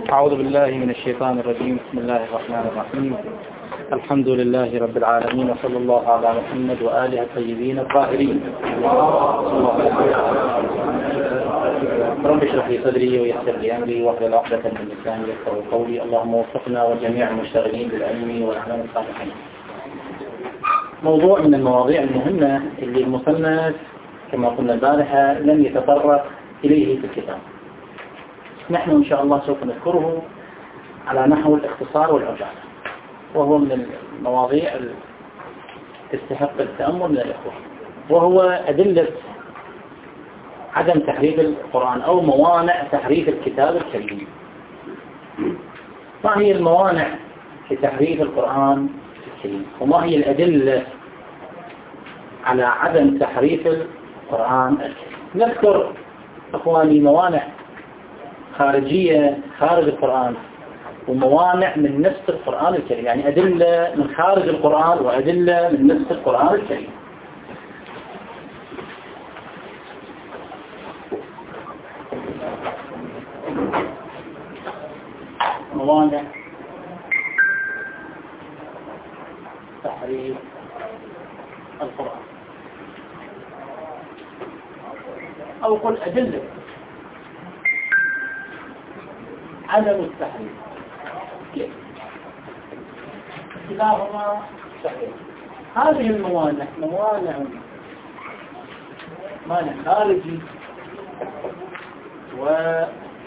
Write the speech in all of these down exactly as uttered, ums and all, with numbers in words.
أعوذ بالله من الشيطان الرجيم. بسم الله الرحمن الرحيم. الحمد لله رب العالمين، وصلى الله على محمد وآله الطيبين الطاهرين. رب اشرح لي صدري ويسر لي أمري واحلل عقدة من لساني يفقهوا قولي. اللهم وفقنا وجميع المشتغلين بالعلم والعمل الصالحين. موضوع من المواضيع المهمة اللي المصنف كما قلنا البارحة لم يتطرق إليه في الكتاب. نحن إن شاء الله سوف نذكره على نحو الاختصار والعجالة، وهو من المواضيع اللي تستحق التأمل من الإخوة، وهو أدلة عدم تحريف القرآن أو موانع تحريف الكتاب الكريم. ما هي الموانع في تحريف القرآن الكريم؟ وما هي الأدلة على عدم تحريف القرآن الكريم؟ نذكر أخواني موانع خارجية خارج القرآن وموانع من نفس القرآن الكريم، يعني أدلة من خارج القرآن وأدلة من نفس القرآن الكريم. موانع تحريف القرآن، أو قل أدلة عدم التحريف. كيف؟ كلاهما صحيح. هذه الموانع موانع مانع خارجي وداخلي.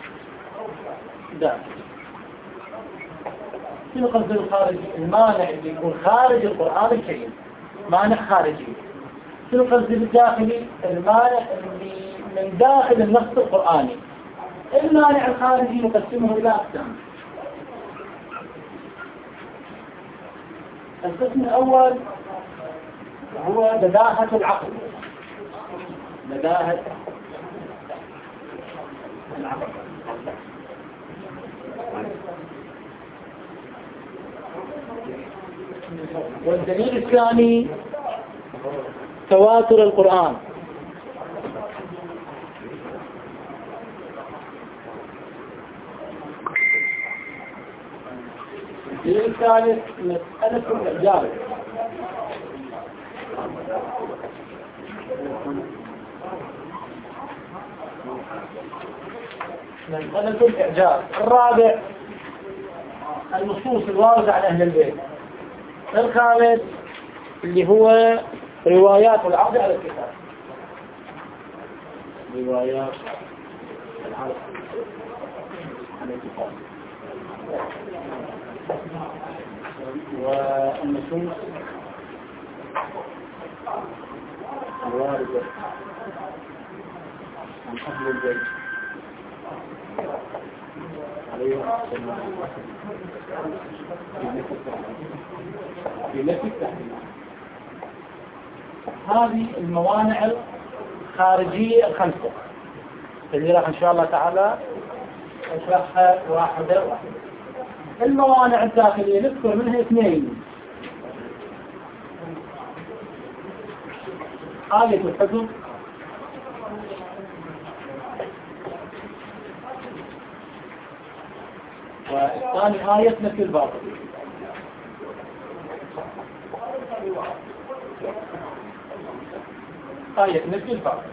شنو قصد الخارجي؟ المانع اللي يكون خارج القرآن الكريم مانع خارجي. شنو قصد الداخلي؟ المانع اللي من داخل النص القرآني. المانع الخارجي نقسمه إلى أقسام. القسم الأول هو بداهة العقل. بداهة العقل والدليل الثاني تواتر القرآن. الدليل الثالث مسألة الإعجاز. مسألة الإعجاز. الرابع النصوص الواردة عن أهل البيت. الخامس اللي هو روايات العرض على الكتاب. روايات العرض على الكتاب والنصوص الواردة عن أهل البيت عليهم السلام في نفس التحريم. هذه الموانع الخارجية الخمسة اللي راح إن شاء الله تعالى نشرحها واحدة واحدة. الموانع الداخلية نذكر منها اثنين: آية الحكم والثاني آية نفي الباطل. آية نفي الباطل.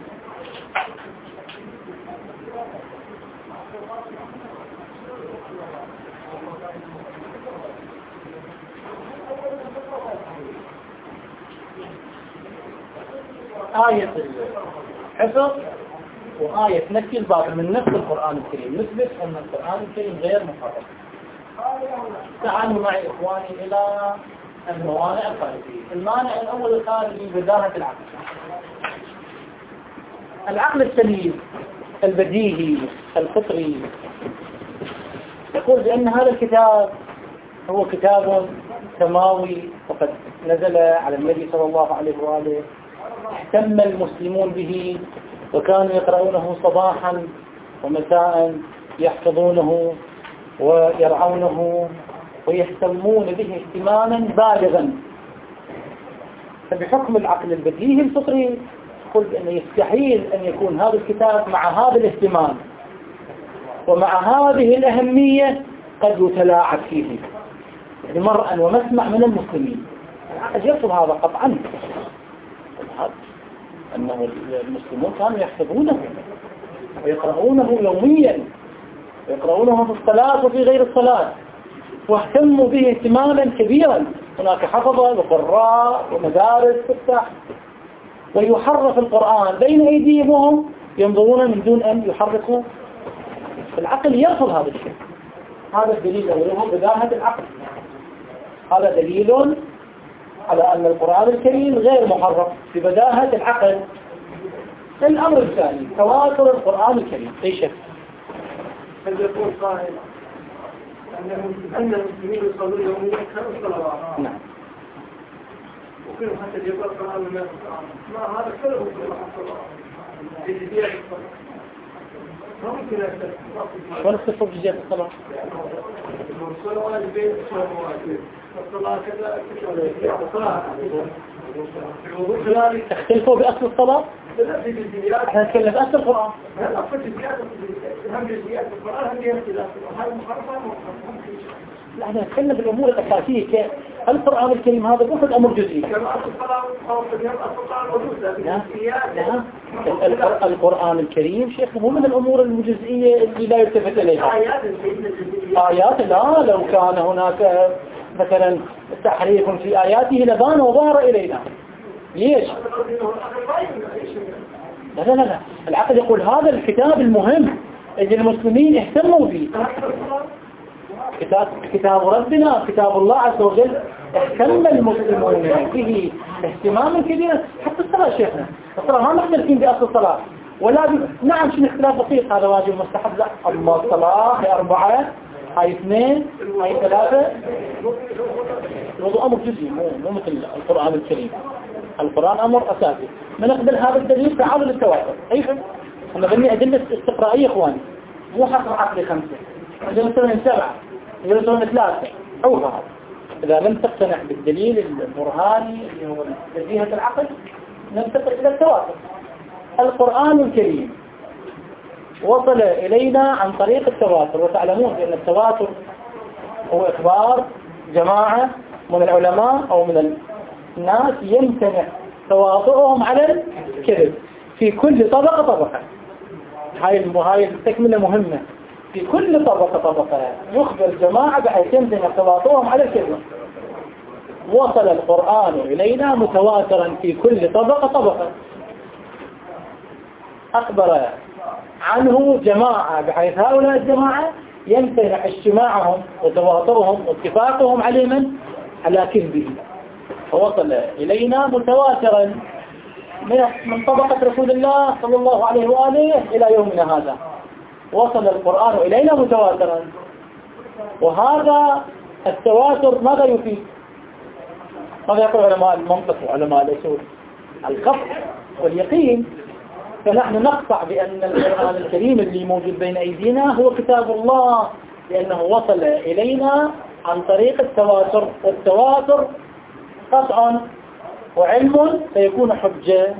آية الحفظ وآية نفي الباطل من نفس القرآن الكريم، نثبت أن القرآن الكريم غير محرف. تعالوا معي إخواني إلى الموانع الخارجية. المانع الأول الخارجي بداهة العقل. العقل السليم البديهي الفطري يقول بأن هذا الكتاب هو كتاب سماوي وقد نزل على النبي صلى الله عليه وآله، اهتم المسلمون به وكانوا يقرؤونه صباحا ومساء، يحفظونه ويرعونه ويهتمون به اهتماما بالغا. فبحكم العقل البديهي الفطري يقول بأنه يستحيل أن يكون هذا الكتاب مع هذا الاهتمام ومع هذه الأهمية قد يتلاعب فيه، يعني مرءا ومسمع من المسلمين. العقل يرفض هذا قطعا، أنه المسلمون كانوا يحفظونه ويقرؤونه يوميا، ويقرؤونه في الصلاة وفي غير الصلاة، واهتموا به اهتماما كبيرا. هناك حفظة وقراء ومدارس تفتح، ويحرف القرآن بين أيديهم وهم ينظرون من دون أن يحركوا. العقل يرفض هذا الشيء. هذا الدليل أوله بداهة العقل. هذا دليل على أن القرآن الكريم غير محرف ببداهة العقل. الأمر الثاني تواتر القرآن الكريم. أي شك هل يقول قائل أن المسلمين يصلون يوميا خمس صلوات؟ نعم. وكل حتى يقرأ القرآن وما القرآن ما هذا كله يقرأ الصلاة بجدية الصلاة. ما ممكن أن ولا تصف بجدية الصلاة. الصلاة البيت الصلاة كذا الصلاة تختلفوا بأصل الصلاة؟ احنا نتكلم بأصل القرآن. لا احنا نتكلم بالأمور الأساسية. القرآن الكريم هذا مو في أمر جزئي. لا القرآن الكريم شيخ مو من الأمور الجزئية اللي لا يلتفت إليها. آيات لا، لو كان هناك مثلا تحريف في آياته لبان وظهر إلينا. ليش؟ لا لا لا العقل يقول هذا الكتاب المهم اللي المسلمين اهتموا به، كتاب كتاب ربنا، كتاب الله عز وجل، اهتم المسلمون به اهتماما كبيرا. حتى الصلاة شيخنا، الصلاة ما مختلفين بأصل الصلاة ولا ب... نعم شنو اختلاف بسيط، هذا واجب مستحب، لا أما الصلاة هي أربعة، هاي اثنين، هاي ثلاثة. الوضوء أمر جزئي مو مو مثل القرآن الكريم. القرآن أمر أساسي. من أقبل هذا الدليل تعالوا للتواتر. أي فهم؟ أنا بني أدلة استقرائية إخواني، مو حصر عقلي خمسة، أجل سبعة، أجل ثلاثة، حوها هذا. إذا لم تقتنع بالدليل البرهاني اللي هو بديهة العقل ننتقل إلى التواتر. القرآن الكريم وصل إلينا عن طريق التواتر، وتعلمون بأن التواتر هو إخبار جماعة من العلماء أو من الناس يمتنع تواطؤهم على الكذب في كل طبقة طبقة. هاي هاي التكملة مهمة. في كل طبقة طبقة يخبر جماعة بحيث يمتنع تواطؤهم على الكذب. وصل القرآن إلينا متواترا في كل طبقة طبقة، أخبر عنه جماعة بحيث هؤلاء الجماعة يمتنع اجتماعهم وتواطؤهم واتفاقهم عليه من على كذبه. فوصل إلينا متواترا من طبقة رسول الله صلى الله عليه وآله إلى يومنا هذا. وصل القرآن إلينا متواترا، وهذا التواتر ماذا يفيد؟ ماذا يقول علماء المنطق وعلماء الأصول؟ القطع واليقين. فنحن نقطع بأن القرآن الكريم اللي موجود بين أيدينا هو كتاب الله، لأنه وصل إلينا عن طريق التواتر، والتواتر قطع وعلم فيكون حجة.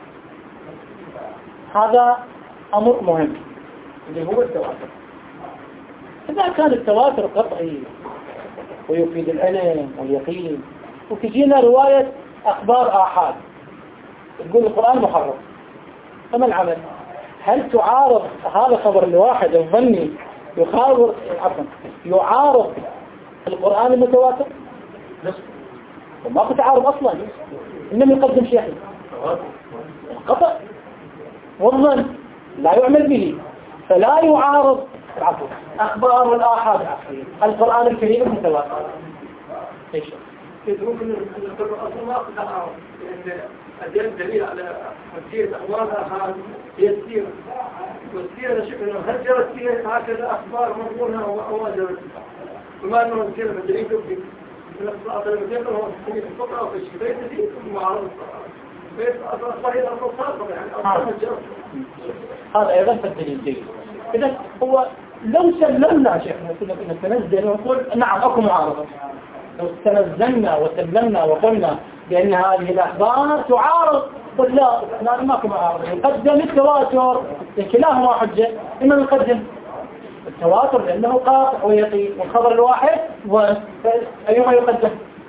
هذا أمر مهم اللي هو التواتر. إذا كان التواتر قطعي ويفيد العلم واليقين، وتجينا رواية أخبار آحاد تقول القرآن محرف، فما العمل؟ هل تعارض هذا خبر الواحد الظني يخابر عفوا يعارض القرآن المتواتر؟ وما في تعارض أصلا، إنما يقدم شيء القطع والظن لا يعمل به، فلا يعارض العفو أخبار الآحاد القرآن الكريم المتواتر. ايش ممكن نقول أصلا ما في تعارض، لأن الدليل دليل على مسيرة أخبار الآحاد هي السيرة، والسيرة شكلها هل جرت فيها هكذا أخبار مضمونها أو ما جرت؟ وما أنه السيرة بالدليل يبدي من الصلاة لما يقول هو في الفقرة وفي الشبيت دي معارض بيت أصلا هي الأصل يعني هذا أيضا في الدليل جيد. إذا هو لو سلمنا شيخنا كنا كنا تنزل ونقول نعم أكو معارضة، لو تنزلنا وسلمنا وقلنا بأن هذه الأخبار تعارض، قل لا لا ماكو معارضة، نقدم التواتر كلاهما حجة، إما نقدم التواتر لأنه قاطع ويقين، والخبر الواحد أيهما يقدم؟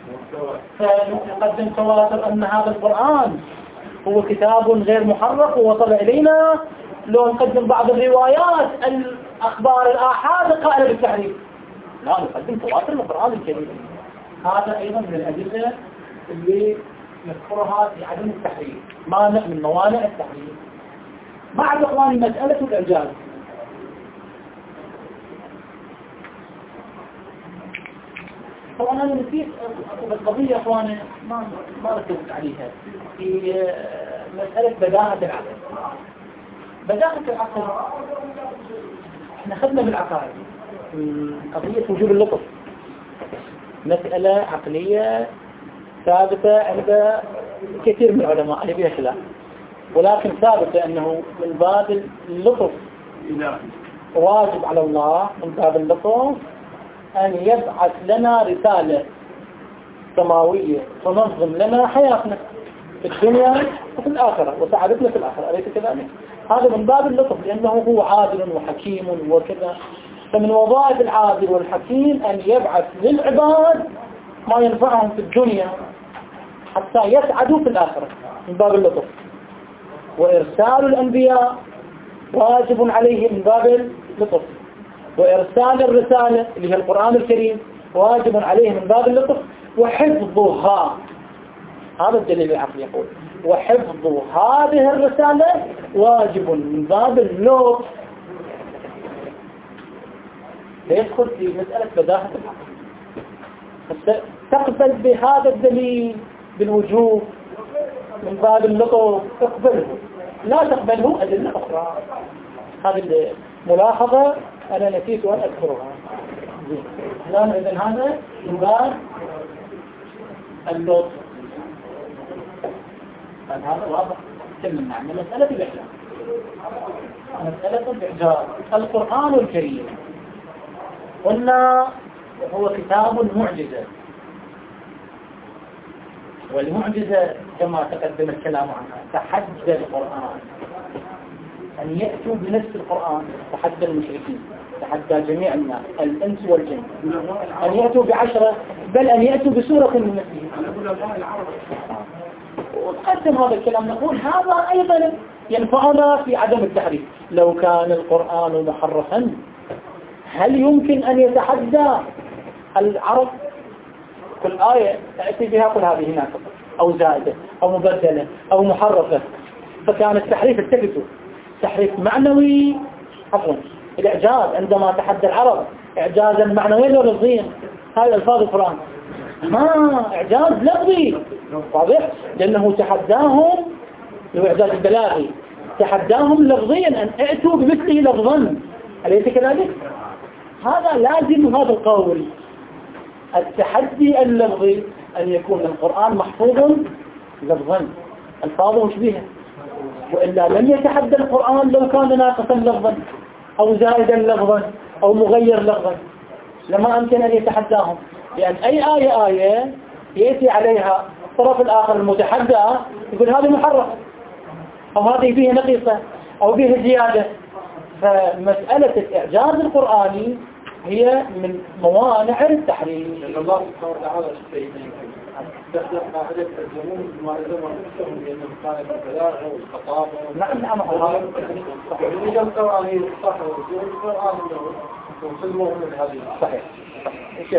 فنقدم تواتر أن هذا القرآن هو كتاب غير محرف ووصل إلينا، لو نقدم بعض الروايات الأخبار الآحاد قائلة بالتحريف، لا نقدم تواتر القرآن الكريم. هذا أيضا من الأدلة اللي نذكرها في عدم التحريف، مانع من موانع التحريف. بعد إخواني مسألة الإعجاز، طبعا أنا نسيت القضية إخواني ما ما ركزت عليها في مسألة بداهة العقل. بداهة العقل احنا خدنا بالعقائد قضية وجوب اللطف، مسألة عقلية ثابتة عند كثير من العلماء اللي فيها خلاف، ولكن ثابتة أنه من باب اللطف واجب على الله من باب اللطف أن يبعث لنا رسالة سماوية تنظم لنا حياتنا في الدنيا وفي الآخرة وسعادتنا في الآخرة، أليس كذلك؟ هذا من باب اللطف لأنه هو عادل وحكيم وكذا. فمن وظائف العادل والحكيم أن يبعث للعباد ما ينفعهم في الدنيا حتى يسعدوا في الآخرة، من باب اللطف. وإرسال الأنبياء واجب عليه من باب اللطف، وإرسال الرسالة اللي هي القرآن الكريم واجب عليه من باب اللطف، وحفظها هذا الدليل العقلي يقول وحفظ هذه الرسالة واجب من باب اللطف. ليدخل في مسألة بداهة العقل، تقبل بهذا الدليل بالوجوب من باب اللطف تقبله، لا تقبله أدلة أخرى. هذه الملاحظة أنا نسيت أن أذكرها. الآن إذن هذا من باب اللطف، هذا واضح كلمنا عن مسألة الإعجاز. مسألة الإعجاز القرآن الكريم قلنا هو كتاب معجزة، والمعجزة كما تقدم الكلام عنها تحدى القرآن أن يأتوا بنفس القرآن، تحدى المشركين، تحدى جميع الناس الإنس والجن أن يأتوا بعشرة، بل أن يأتوا بسورة من مثله. وتقدم هذا الكلام نقول هذا أيضا ينفعنا في عدم التحريف. لو كان القرآن محرفا هل يمكن أن يتحدى العرب؟ كل آية تأتي بها كل هذه ناقصة أو زائدة أو مبدلة أو محرفة، فكان التحريف التفتوا تحريف معنوي. عفوا الإعجاز عندما تحدى العرب إعجازا معنويا ولفظيا، هذا الفاظ القرآن ما إعجاز لفظي واضح، لأنه تحداهم الإعجاز البلاغي، تحداهم لفظيا أن ائتوا بمثله لفظا، أليس كذلك؟ هذا لازم هذا القول التحدي اللفظي أن يكون القرآن محفوظ لفظا الفاظه مشبهة، وإلا لم يتحدى القرآن لو كان ناقصا لفظا أو زائدا لفظا أو مغير لفظا، لما أمكن أن يتحداهم، لأن أي آية آية يأتي عليها الطرف الآخر المتحدى يقول هذه محرفة أو هذه فيها نقيصة أو فيها زيادة. فمسألة الإعجاز القرآني هي من موانع التحريف. الله سبحانه وتعالى استخدم قاعدة الجمهور ما يلزم أنفسهم بأنه كان البلاغة والخطابة. نعم نعم هذا صحيح. إذا القرآن هي الصح والجمهور القرآن وصلوا من هذه. صحيح. كيف؟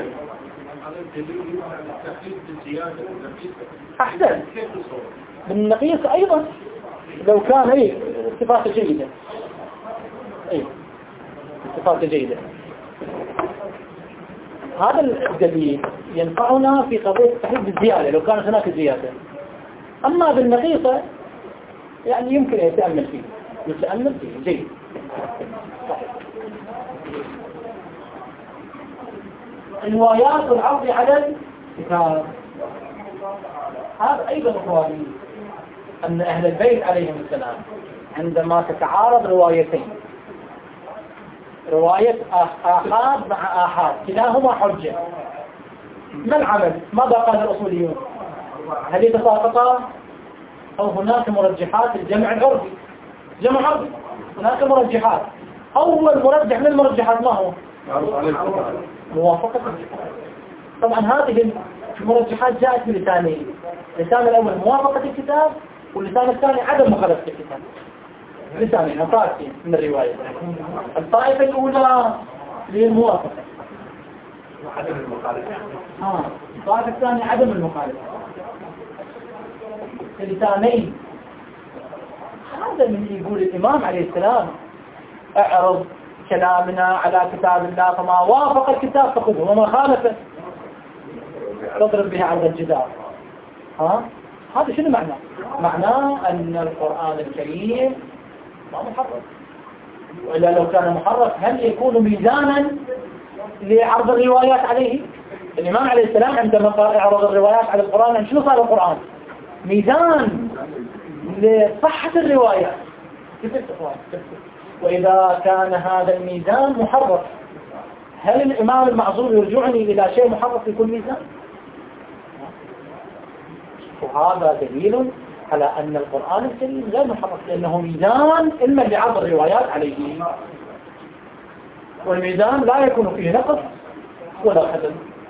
أحسن. بالنقيص أيضا لو كان أي صفات جيدة. أي صفات جيدة. هذا الدليل ينفعنا في قضية التحريف بالزيادة لو كانت هناك زيادة. أما بالنقيصة يعني يمكن أن يتأمل فيه يتأمل فيه جيد. روايات العرض على الكتاب، هذا أيضا إخواني أن أهل البيت عليهم السلام عندما تتعارض روايتين، رواية آحاد مع آحاد كلاهما حجة، ما العمل؟ ماذا قال الأصوليون؟ هل يتساقطا أو هناك مرجحات الجمع العرفي؟ جمع عرفي هناك مرجحات، أول مرجح من المرجحات ما هو؟ موافقة الكتاب. طبعا هذه المرجحات جاءت من لسانين، اللسان الأول موافقة الكتاب، واللسان الثاني عدم مخالفة الكتاب. لسانين أطائفين من الرواية. الطائفة الأولى للموافقة، وعدم المخالفة. آه. الطائفة الثانية عدم المخالفة. اللسانين. هذا من يقول الإمام عليه السلام اعرض كلامنا على كتاب الله، فما وافق الكتاب فخذه وما خالفه تضرب به عرض الجدار. ها؟ هذا شنو معناه؟ معناه أن القرآن الكريم ما محرف، وإلا لو كان محرف هل يكون ميزانا لعرض الروايات عليه؟ الإمام عليه السلام عندما قال اعرض الروايات على القرآن، شنو صار القرآن؟ ميزان لصحة الروايات. وإذا كان هذا الميزان محرف، هل الإمام المعصوم يرجعني إلى شيء محرف في كل ميزان؟ وهذا دليل على أن القرآن الكريم غير محرف، لأنه ميزان إما لعرض الروايات عليه، والميزان لا يكون فيه نقص ولا خلل.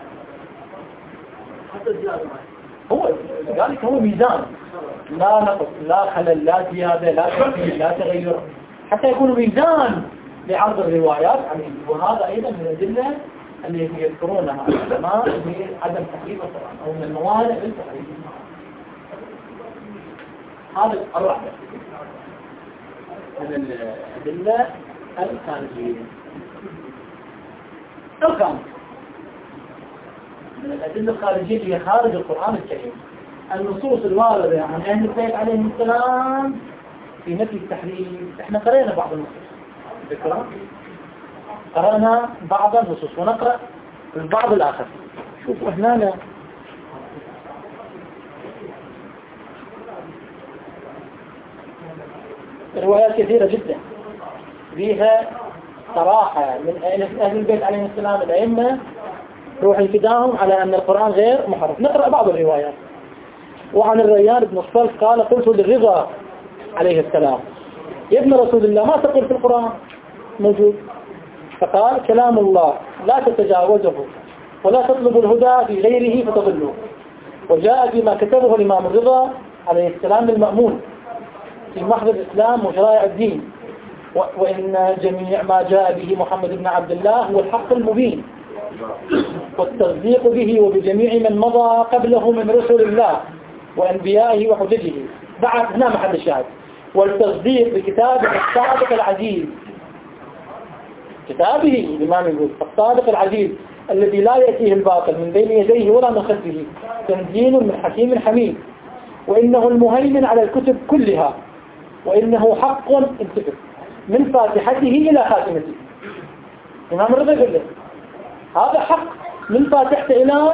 هو ذلك هو ميزان لا نقص لا خلل لا زيادة لا تغيير لا تغير، حتى يكون ميزان لعرض الروايات عليه. وهذا أيضا من الأدلة اللي يذكرونها العلماء بعدم تحريف القرآن أو من الموانع للتحريف. هذا الرابع من الأدلة الخارجية. الخامس من الأدلة الخارجية هي خارج القرآن الكريم النصوص الواردة عن أهل البيت عليهم السلام في نفي التحريف. احنا قرأنا بعض النصوص، ذكرى قرأنا بعض النصوص ونقرأ البعض الآخر. شوفوا هنا روايات كثيرة جدا فيها صراحة من أهل البيت عليهم السلام الأئمة روح انفداهم على أن القرآن غير محرف. نقرأ بعض الروايات. وعن الريان بن الصلت قال قلت للرضا عليه السلام يا ابن رسول الله ما تقول في القرآن موجود؟ فقال كلام الله لا تتجاوزه ولا تطلب الهدى في غيره فتضلوا. وجاء بما كتبه الإمام الرضا عليه السلام المأمون في محض الإسلام وشرائع الدين، وإن جميع ما جاء به محمد بن عبد الله هو الحق المبين، والتصديق به وبجميع من مضى قبله من رسل الله وأنبيائه وحججه. بعد هنا محل الشاهد. والتصديق بكتابه الصادق العزيز، كتابه الإمام يقول الصادق العزيز الذي لا يأتيه الباطل من بين يديه ولا من خلفه، تنزيل من حكيم حميد، وإنه المهيمن على الكتب كلها، وإنه حق انتبه من فاتحته إلى خاتمته. الإمام الرضا يقول له هذا حق من فاتحته إلى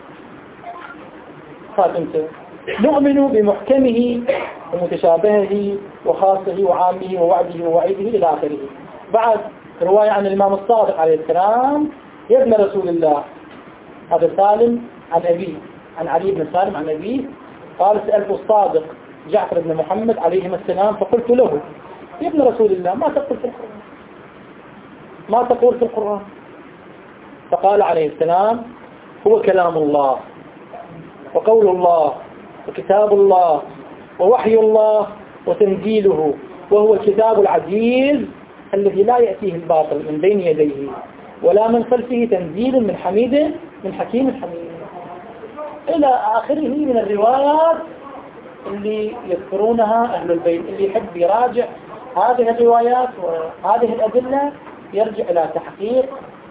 خاتمته. نؤمن بمحكمه ومتشابهه وخاصه وعامه ووعده ووعيده إلى آخره. بعد رواية عن الإمام الصادق عليه السلام يا ابن رسول الله، هذا سالم عن أبيه عن علي بن سالم عن أبيه قال سألت الصادق جعفر بن محمد عليهما السلام فقلت له يا ابن رسول الله ما تقول في القرآن ما تقول في القرآن فقال عليه السلام هو كلام الله وقول الله وكتاب الله ووحي الله وتنزيله، وهو الكتاب العزيز الذي لا يأتيه الباطل من بين يديه ولا من خلفه، تنزيل من حميد من حكيم حميد إلى آخره من الروايات اللي يذكرونها أهل البيت. اللي يحب يراجع هذه الروايات وهذه الأدلة يرجع إلى تحقيق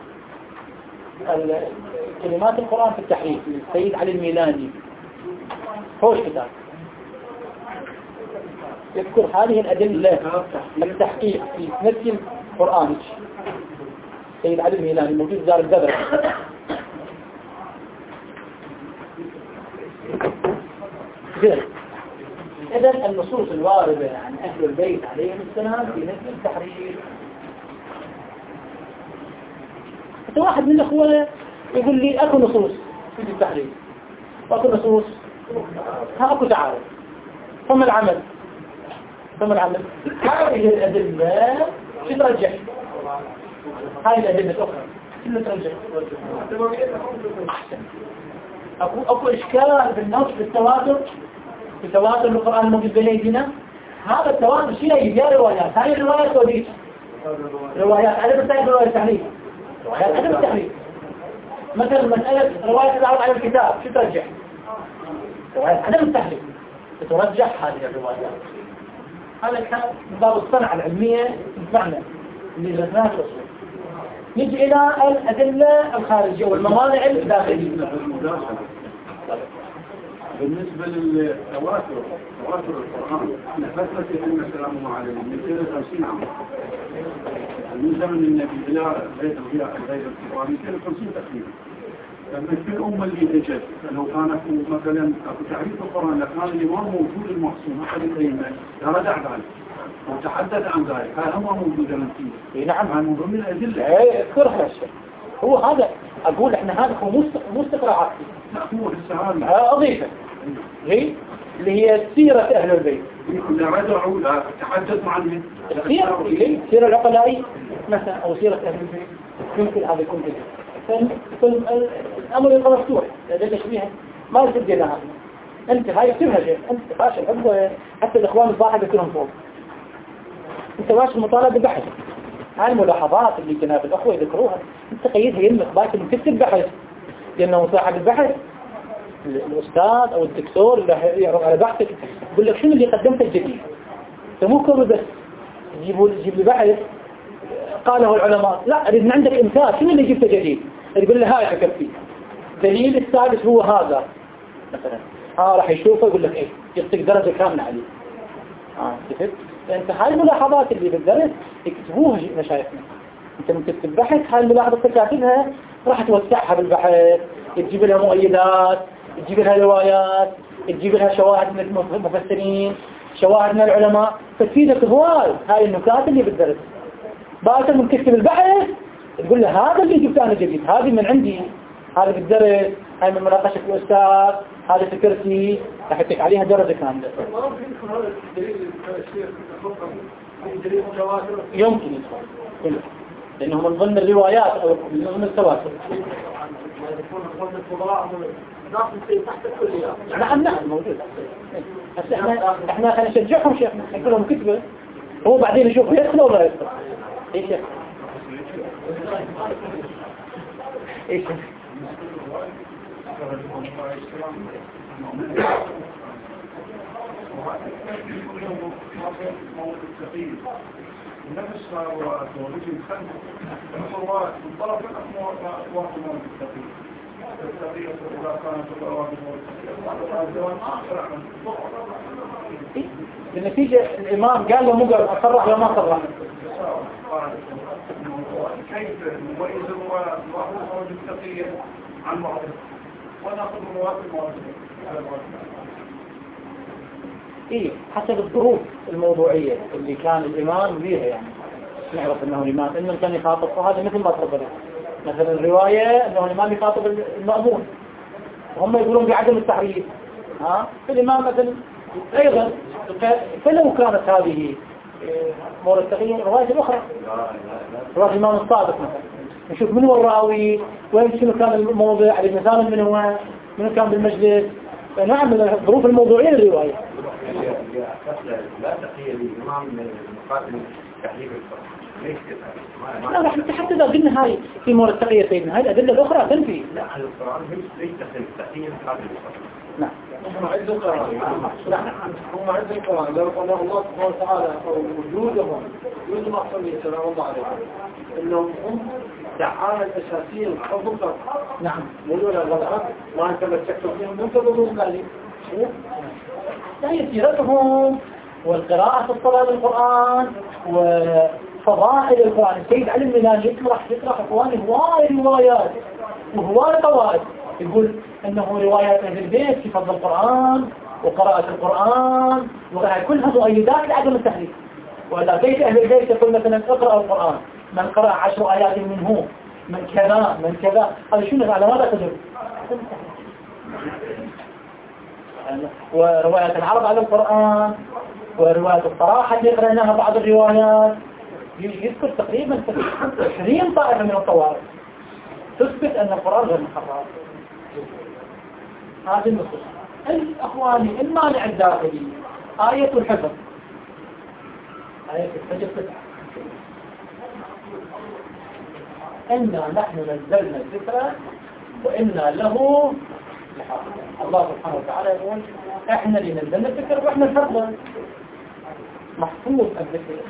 كلمات القرآن في التحريف للسيد علي الميلاني، هو الكتاب يذكر هذه الأدلة التحقيق في نفس القرآن. السيد علي الميلاني موجود دار الزبر. إذن النصوص الواردة عن أهل البيت عليهم السلام في نفس التحريف. واحد من الأخوة يقول لي أكو نصوص في التحريف وأكو نصوص ها أكو تعارض، ثم العمل ثم العمل هذه الأدلة شو ترجح؟ هاي الأدلة الأخرى كله ترجع. أكو أكو إشكال بالنص بالتواتر بالتواتر القرآن الموجود بين أيدينا. هذا التواتر شيء يجي روايات، هاي الروايات وديش روايات عدم التحريف، روايات التحريف، روايات عدم التحريف. مثلا مسألة رواية العرض على الكتاب شو ترجح؟ رواية عدم التحريف ترجح هذه الروايات. هذا كان باب الصنعة العلمية المعنى اللي درسناها في الأصول. نجي إلى الأدلة الخارجية والموانع الداخلية. بالنسبة للتواتر تواتر القرآن احنا فترة أن كلامه على من خمسين عام من زمن النبي إلى غير غير القرآن كان خمسين تقريبا. لما في الأمة اللي اجت لو كان مثلا تعريف القرآن لكان الإمام موجود المحصول أحد الأئمة ردع ذلك وتحدث عن ذلك. هذا هو موجود الآن. نعم عن من ضمن الأدلة. إيه اذكرها الشيء. هو هذا أقول إحنا هذا هو مو استقراءات. لا هو السهام. أضيفه. هي اللي هي سيرة أهل البيت. لا ردعوا لا تحدث عنه. سيرة سيرة العقلاء مثلا أو سيرة أهل البيت يمكن هذا يكون كذا. فالأمر يبقى مفتوح. هذا تشبيه ما يصدق لها. أنت هاي اكتبها شيء. أنت فاشل حتى الإخوان الصاحب يكونهم فوق. أنت فاشل مطالب ببحث. هاي الملاحظات اللي جناب الأخوة يذكروها أنت قيدها يمك باكر من تكتب بحث لأنه صاحب البحث الأستاذ أو الدكتور اللي يعرض على بحثك يقول لك شنو اللي قدمته الجديد. أنت مو كله بس يجيبوا يجيب لي بحث قاله العلماء، لا أريد من عندك إمكان شنو اللي جبته جديد. تقول له هاي حكت فيه دليل السادس هو هذا مثلا ها راح يشوفه يقول لك إيه يعطيك درجة كاملة عليه. آه شفت؟ فأنت هاي الملاحظات اللي بالدرس يكتبوها مشايخنا. أنت من تكتب بحث هاي الملاحظة تكاتبها راح توسعها بالبحث، تجيب لها مؤيدات، تجيب لها روايات، تجيب لها شواهد من المفسرين، شواهد من العلماء، فتفيدك هواي هاي النكات اللي بالدرس. بعد من تكتب البحث تقول له هذا اللي جبته أنا جديد، هذه من عندي، هذا بالدرس، هاي من مناقشة الأستاذ، هذا فكرتي راح يعطيك عليها درجة كاملة. يمكن يدخل لأنه من ضمن الروايات أو من ضمن التواتر. نعم نعم موجود. بس احنا احنا خلينا نشجعهم شيخنا نقول لهم كتبه هو بعدين يشوف يدخل ولا يدخل. ايش شيخ؟ ايش نفس ورجل الخلف هو من طرف الأمور وقت ما تستطيع تستطيع إذا كانت الروابط بالنتيجة الإمام قال له مقرر أصرح ولا ما صرح كيف نميز الروايات الروايات التقية عن بعض ونأخذ الروايات المواجهة على بعض. إيه حسب الظروف الموضوعية اللي كان الإمام بيها يعني نعرف أنه الإمام إنه كان يخاطب وهذا مثل ما تفضل مثلا الرواية أنه الإمام يخاطب المأمون وهم يقولون بعدم التحريف ها الإمام مثلا أيضا فلو كانت هذه مرتقية الرواية الأخرى رواية الإمام الصادق مثلا نشوف من هو الراوي وين شنو كان الموضوع مثلا من هو من كان بالمجلس. نعم من الظروف الموضوعية للرواية لا تقية للإمام من مقاتل تحريف القرآن ليش كذا؟ لا نحن حتى إذا قلنا هاي في مورد التقية سيدنا هاي الأدلة الأخرى تنفي. لا القرآن ليس تحريف قابل القرآن. نعم. هم عز القرآن. هم عز القرآن لو قال الله سبحانه وتعالى وجودهم وجود محصلين سلام الله عليهم إنهم هم دعانا الأساسيين حفظا. نعم. مولونا الغلط ما أنت بتشكل فيهم من تضرون ذلك. لا يسيرتهم والقراءة في الصلاة بالقرآن وفضائل القرآن. السيد علي الميلاني يطرح يطرح إخواني هواي روايات وهواي قواعد يقول أنه روايات أهل البيت في فضل القرآن وقراءة القرآن وغيرها كلها مؤيدات لعدم التحريف. ولا بيت أهل البيت يقول مثلا اقرأ القرآن من قرأ عشر آيات منه من كذا من كذا هذا شنو على ماذا تدل؟ ورواية العرب على القرآن ورواية الصراحة اللي قرأناها بعض الروايات يذكر تقريبا عشرين طائفة من الطوائف تثبت أن القرآن غير محرف. هذه النصوص. الأخواني المانع الداخلي آية الحفظ، آية الفجر تسعة، إنا نحن نزلنا الذكر وإنا له لحافظ. الله سبحانه وتعالى يقول إحنا اللي نزلنا الذكر وإحنا نحفظه، محفوظ الذكر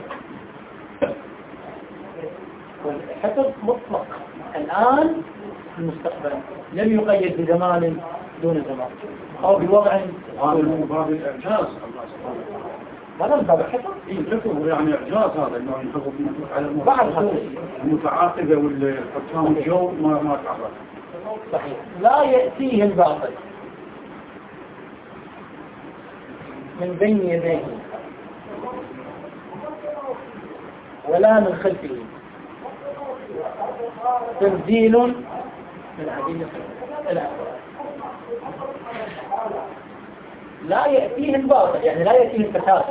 والحفظ مطلق الآن في المستقبل، لم يقيد بزمان دون زمان أو بوضع من باب الإعجاز. الله سبحانه هذا من باب الحفظ. يحفظ يعني إعجاز هذا إنه يحفظ على بعض المتعاقبة والحكام الجو ما ما تعرف. صحيح. لا يأتيه الباطل من بين يديه ولا من خلفه، تنزيل من عديد الأحوال. لا يأتيه الباطل يعني لا يأتيه الفساد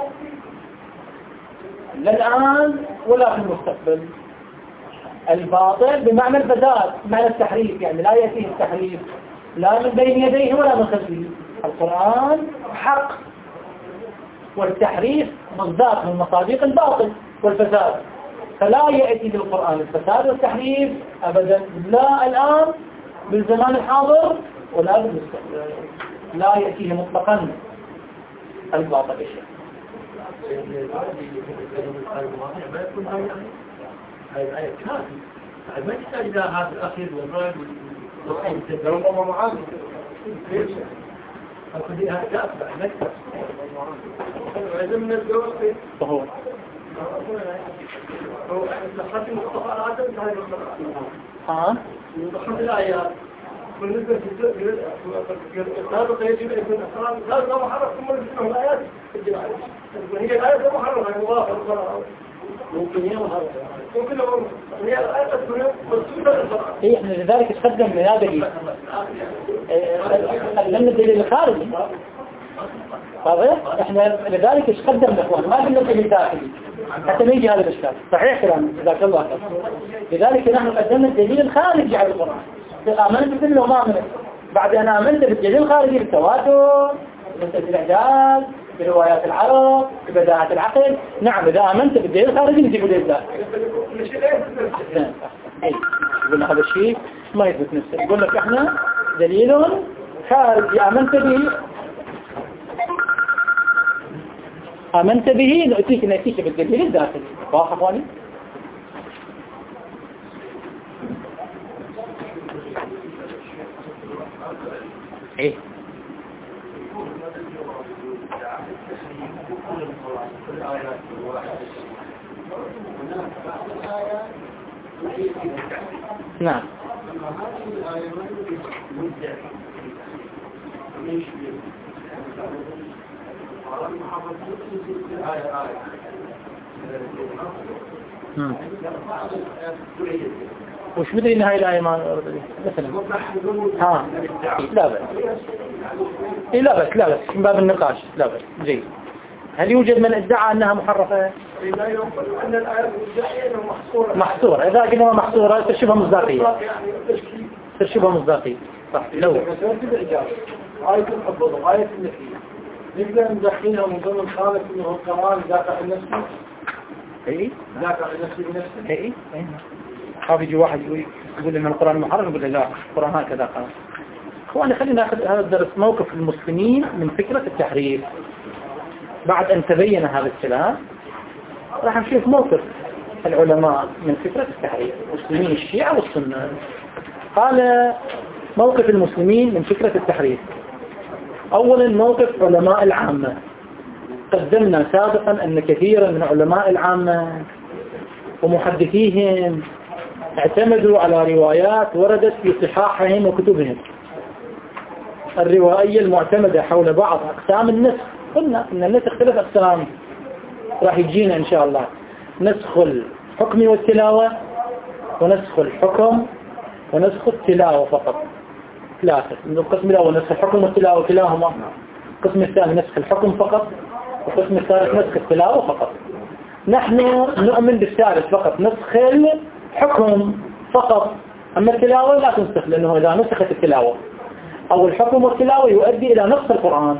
لا الآن ولا في المستقبل. الباطل بمعنى الفساد، بمعنى التحريف، يعني لا يأتيه التحريف لا من بين يديه ولا من خلفه. القرآن حق، والتحريف مصداق من مصادق الباطل والفساد، فلا يأتي بالقرآن الفساد والتحريف أبدا، لا الآن بالزمان الحاضر ولا بالمستقبل، لا يأتيه مطلقا الباطل الشيء. هاي الآية كافية، ما تحتاج إلى هذا الأخير والرد والتدرب ربما معاذ ليش؟ أخذيها كافية نكتب لازم نتجوز فيه فهو هو لخص المصطفى على عدم هاي القراءة ها لخص الآيات بالنسبة للسابق يجب أن يكون أسرار هذا ما حرف ثم نسمع الآيات هي الآيات ما حرف عن الله القراءة ممكن هي ما حرف ممكن هي الآيات تكون مسؤولة القراءة. إيه إحنا لذلك استخدم هذا دليل استخدمنا الدليل الخارجي واضح. إحنا لذلك استخدم الإخوان ما قلنا الدليل داخلي حتى ما يجي هذا الإشكال. صحيح كلام جزاك الله خير. لذلك نحن قدمنا الدليل الخارجي على القرآن. آمنت بالدليل وما آمنت بعد أن آمنت بالدليل الخارجي بالتواتر بالتسلسل الإعجاز بروايات العرب ببداهة العقل. نعم إذا آمنت بالدليل الخارجي نجيب الدليل الداخلي. أحسن أي يقول هذا الشيء ما يثبت نفسه. يقول لك إحنا دليل خارجي آمنت به آمنت به نأتيك نأتيك بالدليل الداخلي. واضح أخواني؟ إيه نعم وش مدري ان هاي الآية ما مثلا ها لا بس إيه لا بس لا بس من باب النقاش لا بس جيد. هل يوجد من ادعى انها محرفة؟ محصورة. اذا قلنا محصورة ترشبها مصداقية ترشبها مصداقية صح. لو آية الحفظ وآية النفي نقدر ندخلها من ضمن خالق انه القرآن ذاكر النفسي. اي ذاكر النفسي بنفسه. اي اي خاف يجي واحد يقول ان القرآن محرف يقول لا القرآن هكذا قال. اخواني خلينا ناخذ هذا الدرس موقف المسلمين من فكرة التحريف. بعد ان تبين هذا الكلام راح نشوف موقف العلماء من فكرة التحريف المسلمين الشيعة والسنة. قال موقف المسلمين من فكرة التحريف. اولا موقف علماء العامة. قدمنا سابقا ان كثيرا من علماء العامة ومحدثيهم اعتمدوا على روايات وردت في صحاحهم وكتبهم الروائية المعتمدة حول بعض أقسام النسخ. قلنا أن النسخ ثلاث أقسام راح يجينا إن شاء الله: نسخ الحكم والتلاوة ونسخ الحكم ونسخ التلاوة فقط. ثلاثة. القسم الأول نسخ الحكم والتلاوة كلاهما، القسم الثاني نسخ الحكم فقط، والقسم الثالث نسخ التلاوة فقط. نحن نؤمن بالثالث فقط، نسخ الحكم فقط، أما التلاوة لا تنسخ، لأنه إذا نسخت التلاوة أو الحكم والتلاوة يؤدي إلى نقص القرآن.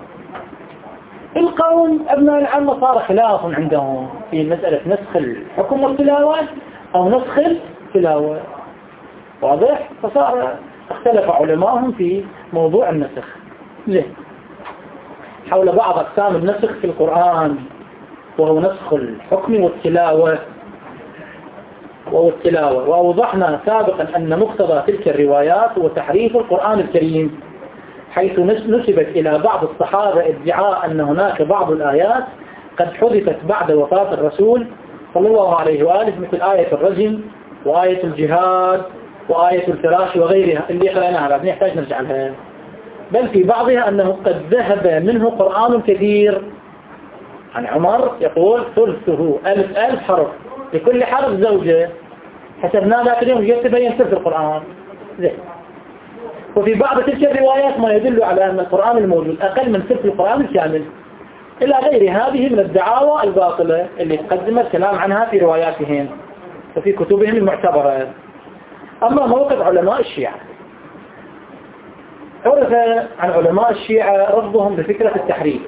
القوم أبناء العامة صار خلاف عندهم في مسألة نسخ الحكم والتلاوة أو نسخ التلاوة، واضح؟ فصار اختلف علماءهم في موضوع النسخ. ليه؟ حول بعض أقسام النسخ في القرآن، وهو نسخ الحكم والتلاوة والتلاوة وأوضحنا سابقا أن مقتضى تلك الروايات هو تحريف القرآن الكريم، حيث نسبت إلى بعض الصحابة ادعاء أن هناك بعض الآيات قد حدثت بعد وفاة الرسول صلى الله عليه وآله، مثل آية الرجم وآية الجهاد وآية الفراش وغيرها اللي قرأناها، بعد نحتاج نرجع لها. بل في بعضها أنه قد ذهب منه قرآن كثير. عن عمر يقول ثلثه ألف ألف حرف، لكل حرف زوجة، حسبنا ذاك اليوم جاءت تبين ثلث القرآن. زي. وفي بعض تلك الروايات ما يدل على أن القرآن الموجود أقل من ثلث القرآن الكامل، إلى غير هذه من الدعاوى الباطلة اللي تقدم الكلام عنها في رواياتهم وفي كتبهم المعتبرة. أما موقف علماء الشيعة، عرف عن علماء الشيعة رفضهم بفكرة التحريف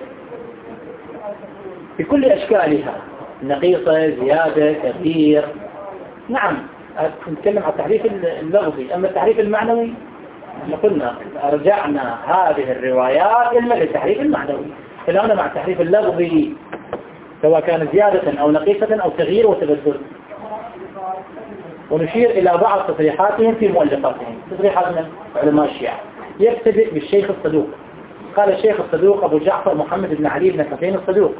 بكل أشكالها، نقيصة، زيادة، كثير. نعم نتكلم عن التحريف اللفظي، أما التحريف المعنوي قلنا رجعنا هذه الروايات إلى التحريف المعنوي. الآن مع التحريف اللفظي سواء كان زيادة أو نقيصة أو تغيير وتبدل. ونشير إلى بعض تصريحاتهم في مؤلفاتهم، تصريحات من علماء الشيعة. يبتدئ بالشيخ الصدوق. قال الشيخ الصدوق أبو جعفر محمد بن علي بن حسين الصدوق،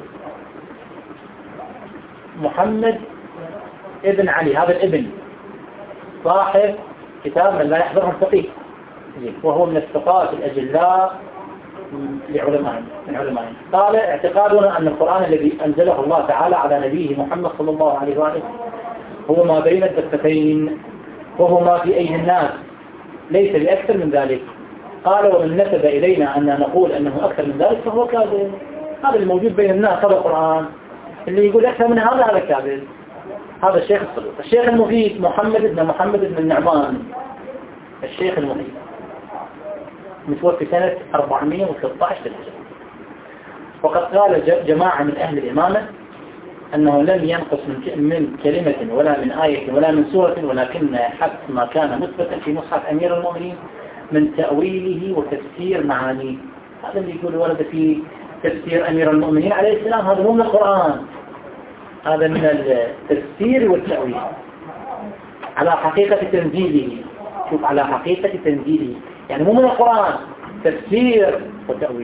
محمد ابن علي، هذا الابن صاحب كتاب من لا يحضره الفقيه، وهو من الثقات الأجلاء لعلماء من علمائنا. قال اعتقادنا أن القرآن الذي أنزله الله تعالى على نبيه محمد صلى الله عليه وآله هو ما بين الدفتين، وهو ما في أيدي الناس، ليس بأكثر من ذلك. قال ومن نسب إلينا أن نقول أنه أكثر من ذلك فهو كاذب. هذا الموجود بين الناس هذا القرآن، اللي يقول أكثر من هذا هذا كاذب. هذا الشيخ الصدوق. الشيخ المفيد محمد بن محمد بن النعمان، الشيخ المفيد متوفي سنة أربعمائة وثلاثة عشر للهجرة. وقد قال جماعة من أهل الإمامة أنه لم ينقص من كلمة ولا من آية ولا من سورة، ولكن حتى ما كان مثبتا في مصحف أمير المؤمنين من تأويله وتفسير معانيه. هذا اللي يقول ورد في تفسير أمير المؤمنين عليه السلام، هذا مو من القرآن، هذا من التفسير والتأويل على حقيقة تنزيله. شوف، على حقيقة تنزيله، يعني مو من القرآن، تفسير وتأويل.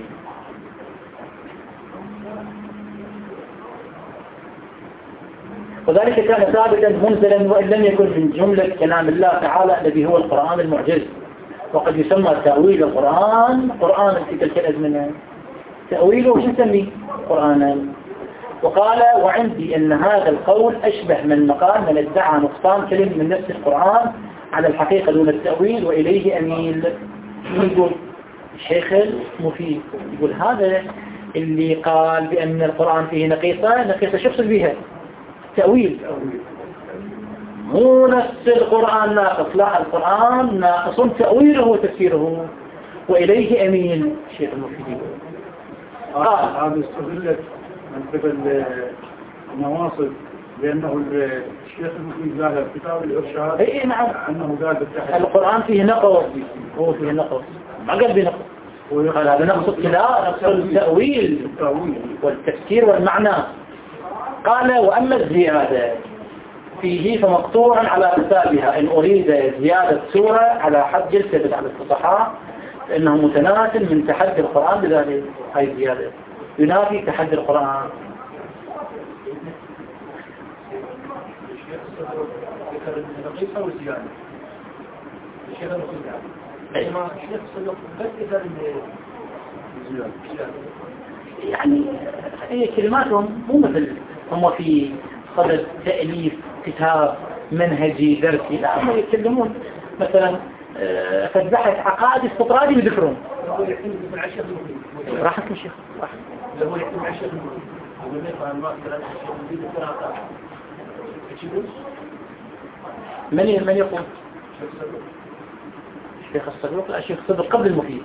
وذلك كان ثابتا منزلا وإن لم يكن من جملة كلام الله تعالى الذي هو القرآن المعجز. وقد يسمى تأويل القرآن قرآنا في تلك الأزمنة، تأويله وش نسميه؟ قرآنا. وقال وعندي أن هذا القول أشبه من مقال من ادعى نقصان كلمة من نفس القرآن على الحقيقة دون التأويل وإليه أميل. يقول الشيخ المفيد، يقول هذا اللي قال بأن القرآن فيه نقيصة، نقيصة شو يقصد بها؟ تأويل، مو نفس القرآن ناقص، لا، القرآن ناقص تأويله وتفسيره وإليه أميل. الشيخ المفيد قال هذا استدلت من قبل النواصب لأنه الشيخ المفيد قال الكتاب الإرشاد اي نعم أنه قال بالتحديد القرآن فيه نقص، هو فيه نقص، ما قال بنقص، قال هذا نقص ابتلاء، نقص التأويل والتفسير والمعنى. قال وأما الزيادة فيه فمقطوع على حسابها إن أريد زيادة سورة على حد جلسة على الفصحاء فإنه متناسل من تحدي القرآن بذلك. هاي الزيادة ينافي تحدي القرآن. النقيصة والزيادة الشيخ المفيد يعني الشيخ الصدوق بس إذا الزيادة يعني هي كلماتهم مو مثل هم في صدد تأليف كتاب منهجي درسي، لا، هم يتكلمون مثلا قد بحث عقائد استطرادي بذكرهم. راحت الشيخ راحت لو يحكم على الشيخ المفيد من من يقول؟ الشيخ الصدوق؟ لا، الشيخ الصدوق قبل المفيد.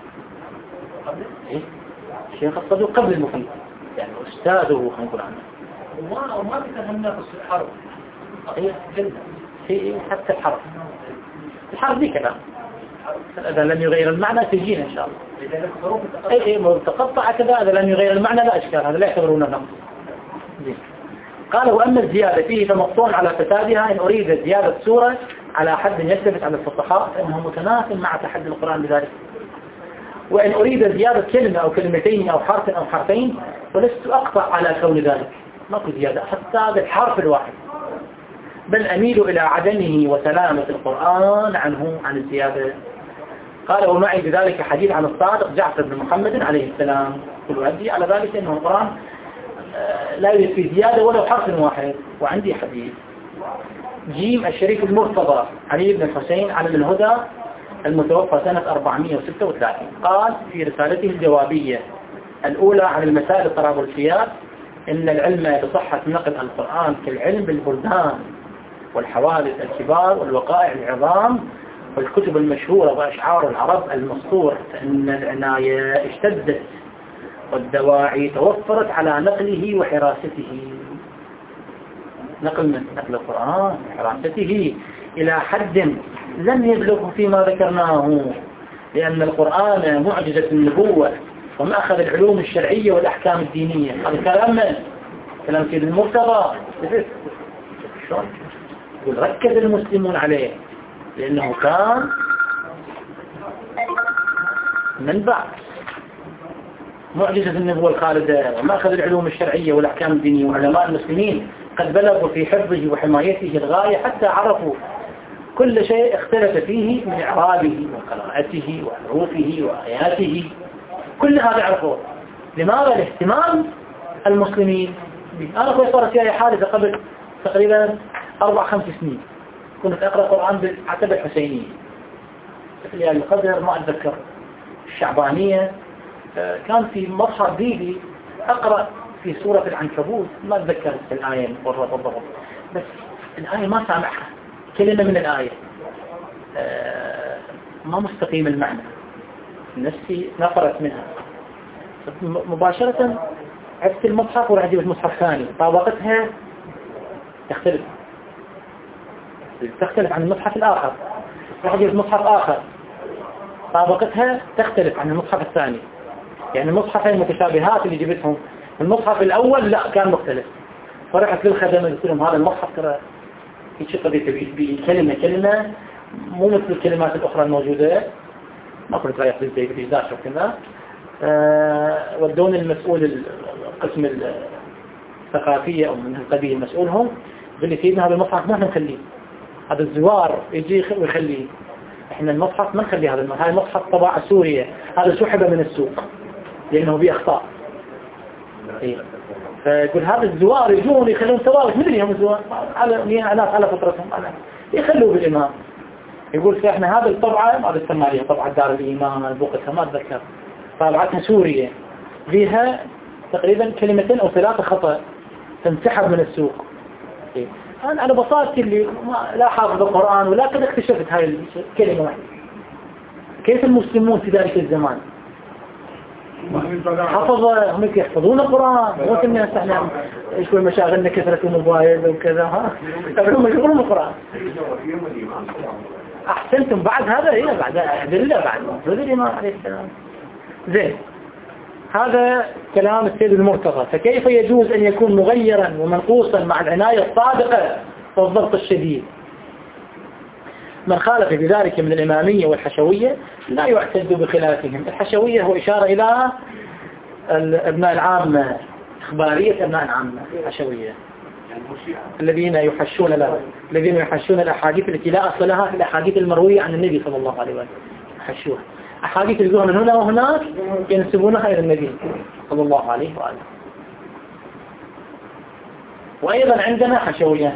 إيه؟ الشيخ الصدوق قبل المفيد، يعني أستاذه خلينا نقول عنه. وما وما بيتهمنا في الحرب. هي هي حتى الحرف الحرف دي كلام، إذا لم يغير المعنى تجينا إن شاء الله. أي أي متقطع كذا إذا لم يغير المعنى لا إشكال، هذا لا يعتبرونه نقص. قال وأما الزيادة فيه فمقطوع على فسادها إن أريد زيادة سورة على حد يثبت على الفصحاء فإنه متناسب مع تحدي القرآن بذلك، وإن أريد زيادة كلمة أو كلمتين أو حرف أو حرفين فلست أقطع على كون ذلك، ماكو زيادة حتى بالحرف الواحد، بل أميل إلى عدمه وسلامة القرآن عنه عن الزيادة. قال ومعي بذلك حديث عن الصادق جعفر بن محمد عليه السلام، كل أدي على ذلك أنه القرآن لا يوجد في زيادة ولو حرف واحد. وعندي حديث جيم الشريف المرتضى علي بن الحسين علم الهدى المتوفى سنة أربعمائة وستة وثلاثين قال في رسالته الجوابية الأولى عن المسائل الطرابلسيات إن العلم بصحة نقل القرآن كالعلم بالبلدان والحوادث الكبار والوقائع العظام والكتب المشهورة وأشعار العرب المسطور، فإن العناية اشتدت والدواعي توفرت على نقله وحراسته. نقل من نقل القرآن وحراسته إلى حد لم يبلغه فيما ذكرناه، لأن القرآن معجزة النبوة ومأخذ العلوم الشرعية والأحكام الدينية. هذا كلام من؟ كلام سيد المرتضى. شلون؟ يقول ركز المسلمون عليه لأنه كان منبع معجزة النبوة الخالدة ومأخذ العلوم الشرعية والأحكام الدينية، وعلماء المسلمين قد بلغوا في حفظه وحمايته الغاية حتى عرفوا كل شيء اختلف فيه من إعرابه وقراءته وحروفه وآياته، كل هذا عرفوه. لماذا؟ لاهتمام المسلمين. أنا أخوي صارت في حادثة قبل تقريبا أربع خمس سنين، كنت أقرأ قرآن بالعتبة الحسينية في ليالي القدر ما أتذكر الشعبانية، كان في مصحف بيدي أقرأ في سورة العنكبوت ما أتذكر الآية مرة بالضبط، بس الآية ما سامعها كلمة من الآية ما مستقيم المعنى، نفسي نفرت منها مباشرة. عدت المصحف ورح أجيب المصحف ثاني طابقتها تختلف تختلف عن المصحف الآخر، رح أجيب المصحف آخر طابقتها تختلف عن المصحف الثاني. يعني المصحف المتشابهات اللي جبتهم المصحف الأول لا كان مختلف، فرحت للخدمة قلت لهم هذا المصحف ترى في قضية بكلمة كلمة مو مثل الكلمات الأخرى الموجودة، ما كنت رايح زي بالإجداش وكذا. أه ودوني المسؤول القسم الثقافية أو من القبيل مسؤولهم قال لي سيدنا هذا المصحف ما نخليه، هذا الزوار يجي ويخليه، احنا المصحف ما نخليه، هذا هذا المصحف طبع سوريا، هذا سحب من السوق لأنه فيه أخطاء. إيه. فيقول هذا الزوار يجون يخلون ثوابت مدري هم الزوار على ناس على فترتهم على يخلوا بالإمام. يقول احنا هذا الطبعة هذا الثمانية طبعة دار الإيمان بوقتها ما أتذكر طبعتها سوريا فيها تقريبا كلمتين أو ثلاثة خطأ تنسحب من السوق. إيه. أنا على بساطتي اللي لا حافظ القرآن ولكن اكتشفت هاي الكلمة واحدة. كيف المسلمون في ذلك الزمان حفظوا هم يحفظون القرآن، مو كنا احنا شوي مشاغلنا كثرة الموبايل وكذا ها هم يقرون القرآن. أحسنتم بعد هذا إيه بعد أدلة بعد وجود الإمام عليه السلام. زين هذا كلام السيد المرتضى. فكيف يجوز أن يكون مغيرا ومنقوصا مع العناية الصادقة والضبط الشديد؟ من خالف بذلك من الإمامية والحشوية لا يعتد بخلافهم. الحشوية هو إشارة إلى الأبناء العامة، إخبارية أبناء العامة الحشوية الذين يحشون لها الذين يحشون الأحاديث التي لا أصل لها في الأحاديث المروية عن النبي صلى الله عليه وسلم، يحشوها أحاديث يلقوها من هنا وهناك ينسبونها إلى النبي صلى الله عليه وآله. وأيضا عندنا حشوية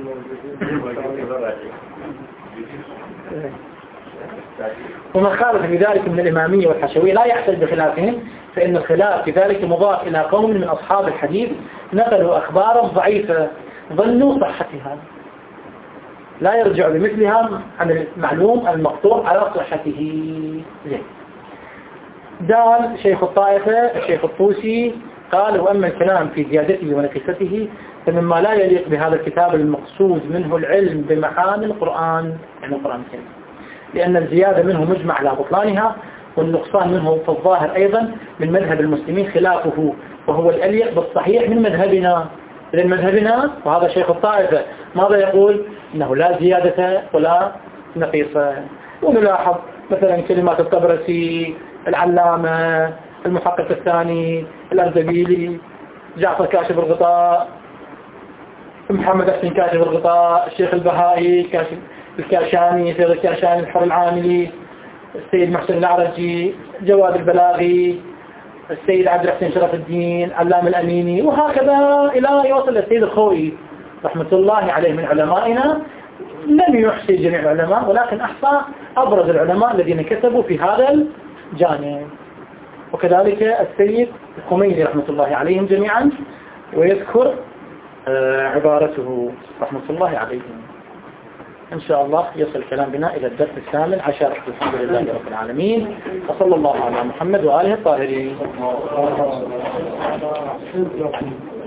ومن خالف بذلك من الإمامية والحشوية لا يحتج بخلافهم، فإن الخلاف في ذلك مضاف إلى قوم من أصحاب الحديث نقلوا أخبارا ضعيفة ظنوا صحتها، لا يرجع بمثلها عن المعلوم المقطوع على صحته. زين. دال شيخ الطائفة الشيخ الطوسي قال: وأما الكلام في زيادته ونقصته فمما لا يليق بهذا الكتاب المقصود منه العلم بمعاني القرآن، يعني القرآن الكريم، لأن الزيادة منه مجمع على بطلانها، والنقصان منه في الظاهر أيضا من مذهب المسلمين خلافه، وهو الأليق بالصحيح من مذهبنا. لأن مذهبنا وهذا شيخ الطائفة ماذا يقول؟ إنه لا زيادة ولا نقيصة. ونلاحظ مثلا كلمات الطبرسي، العلامة، المحقق الثاني، الأردبيلي، جعفر كاشف الغطاء، محمد حسين كاشف الغطاء، الشيخ البهائي كاشف الكاشاني، سيد الكاشاني الحر العاملي، السيد محسن العرجي، جواد البلاغي، السيد عبد الحسين شرف الدين، علام الأميني، وهكذا إلى يوصل السيد الخوئي رحمة الله عليه من علمائنا. لم يحصي جميع العلماء، ولكن أحصى أبرز العلماء الذين كتبوا في هذا الجانب، وكذلك السيد الخميني رحمة الله عليهم جميعا، ويذكر عبارته رحمة الله عليهم. إن شاء الله يصل الكلام بنا إلى الدرس الثامن عشر. الحمد لله رب العالمين، وصلى الله على محمد وآله الطاهرين.